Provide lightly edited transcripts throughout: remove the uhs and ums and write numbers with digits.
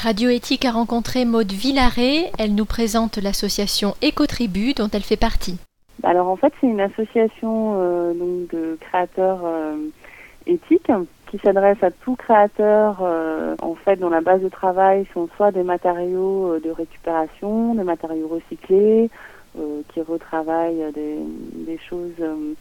Radio Éthique a rencontré Maude Villaret. Elle nous présente l'association Écotribu dont elle fait partie. Alors en fait, c'est une association donc de créateurs éthiques qui s'adresse à tout créateur en fait dont la base de travail sont soit des matériaux de récupération, des matériaux recyclés, qui retravaillent des choses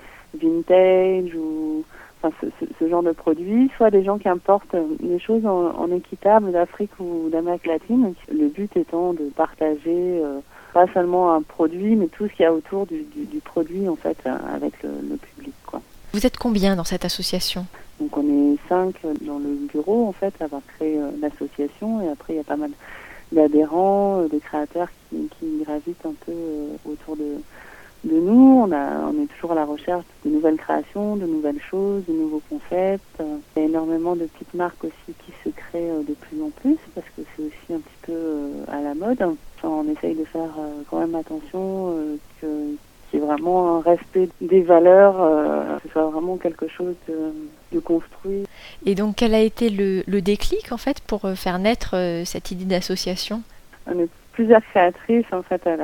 vintage ou enfin ce genre de produits, soit des gens qui importent des choses en équitable d'Afrique ou d'Amérique latine. Le but étant de partager pas seulement un produit, mais tout ce qu'il y a autour du produit en fait avec le public, quoi. Vous êtes combien dans cette association ? Donc on est 5 dans le bureau en fait, à avoir créé l'association, et après il y a pas mal d'adhérents, de créateurs qui gravitent un peu autour de nous. On est toujours à la recherche de nouvelles créations, de nouvelles choses, de nouveaux concepts. Il y a énormément de petites marques aussi qui se créent de plus en plus parce que c'est aussi un petit peu à la mode. Enfin, on essaye de faire quand même attention qu'il y ait vraiment un respect des valeurs, que ce soit vraiment quelque chose de construit. Et donc quel a été le déclic en fait pour faire naître cette idée d'association ? On est plusieurs créatrices en fait à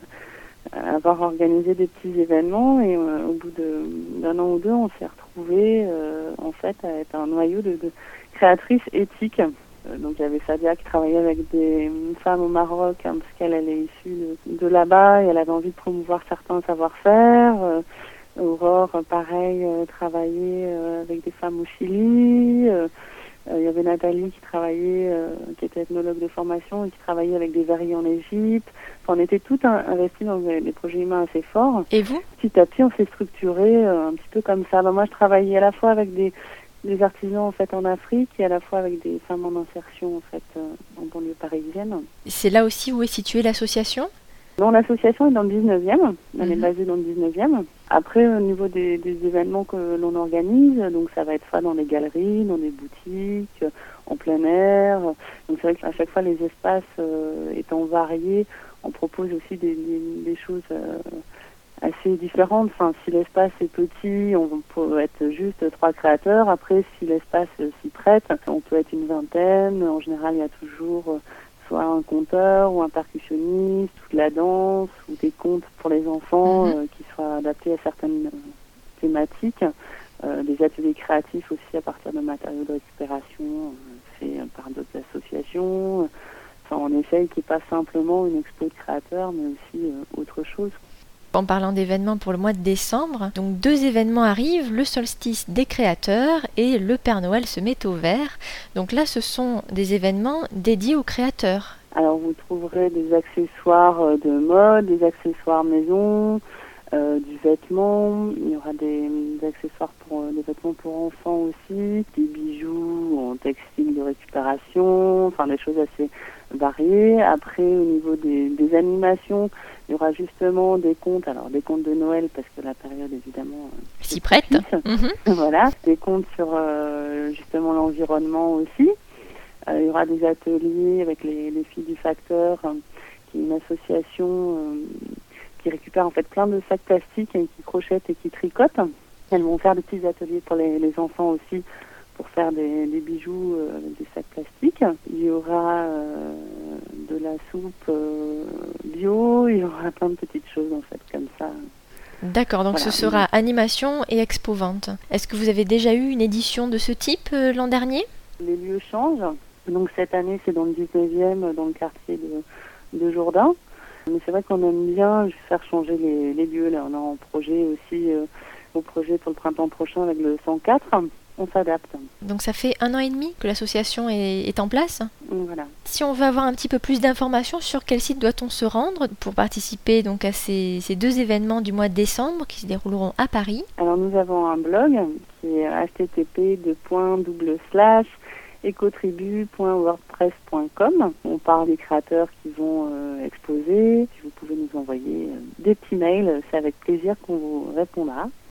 avoir organisé des petits événements, et au bout d'un an ou deux, on s'est retrouvés en fait à être un noyau de créatrices éthiques. Donc il y avait Sadia qui travaillait avec des femmes au Maroc, parce qu'elle est issue de là-bas et elle avait envie de promouvoir certains savoir-faire. Aurore, pareil, travaillait avec des femmes au Chili. Il y avait Nathalie qui travaillait, qui était ethnologue de formation et qui travaillait avec des verriers en Égypte. Enfin, on était toutes investis dans des projets humains assez forts. Et vous ? Petit à petit, on s'est structuré un petit peu comme ça. Moi, je travaillais à la fois avec des artisans en fait en Afrique et à la fois avec des femmes en insertion en fait en banlieue parisienne. C'est là aussi où est située l'association ? Non, l'association est dans le 19e. Elle est basée dans le 19e. Après, au niveau des événements que l'on organise, donc ça va être soit dans des galeries, dans des boutiques, en plein air. Donc c'est vrai qu'à chaque fois, les espaces étant variés, on propose aussi des choses assez différentes. Enfin, si l'espace est petit, on peut être juste 3 créateurs. Après, si l'espace s'y prête, on peut être une vingtaine. En général, il y a toujours soit un conteur ou un percussionniste, ou de la danse, ou des contes pour les enfants qui soient adaptés à certaines thématiques, des ateliers créatifs aussi à partir de matériaux de récupération faits par d'autres associations. Enfin, on essaye qu'il n'y ait pas simplement une expo de créateurs, mais aussi autre chose. En parlant d'événements pour le mois de décembre, donc 2 événements arrivent, le solstice des créateurs et le Père Noël se met au vert. Donc là, ce sont des événements dédiés aux créateurs. Alors vous trouverez des accessoires de mode, des accessoires maison, du vêtement. Il y aura des accessoires des vêtements pour enfants aussi, des bijoux en textile de récupération, enfin des choses assez variées. Après, au niveau des animations, il y aura justement des contes, alors des contes de Noël parce que la période évidemment s'y prête. Voilà, des contes sur justement l'environnement aussi. Il y aura des ateliers avec les filles du Facteur, qui est une association qui récupère en fait plein de sacs plastiques et qui crochettent et qui tricotent. Elles vont faire des petits ateliers pour les enfants aussi, pour faire des bijoux avec des sacs plastiques. Il y aura de la soupe bio, il y aura plein de petites choses en fait comme ça. D'accord, donc voilà. Ce sera animation et expo-vente. Est-ce que vous avez déjà eu une édition de ce type l'an dernier ? Les lieux changent. Donc cette année, c'est dans le 19e, dans le quartier de Jourdain. Mais c'est vrai qu'on aime bien faire changer les lieux. Là, on est en projet aussi, au projet pour le printemps prochain avec le 104. On s'adapte. Donc ça fait 1 an et demi que l'association est en place ? Voilà. Si on veut avoir un petit peu plus d'informations, sur quel site doit-on se rendre pour participer donc à ces 2 événements du mois de décembre qui se dérouleront à Paris ? Alors nous avons un blog qui est http://ecotribu.wordpress.com. On parle des créateurs qui vont exposer. Vous pouvez nous envoyer des petits mails, c'est avec plaisir qu'on vous répondra.